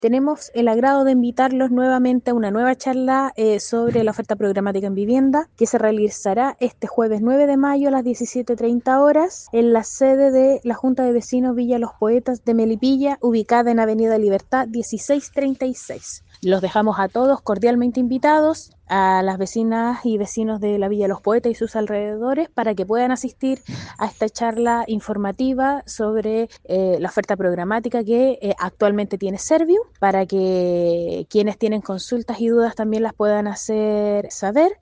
tenemos el agrado de invitarlos nuevamente a una nueva charla sobre la oferta programática en vivienda que se realizará este jueves 9 de mayo a las 17:30 horas en la sede de la Junta de Vecinos Villa Los Poetas de Melipilla, ubicada en Avenida Libertad 1636. Los dejamos a todos cordialmente invitados, a las vecinas y vecinos de la Villa Los Poetas y sus alrededores, para que puedan asistir a esta charla informativa sobre la oferta programática que actualmente tiene Serviu, para que quienes tienen consultas y dudas también las puedan hacer saber.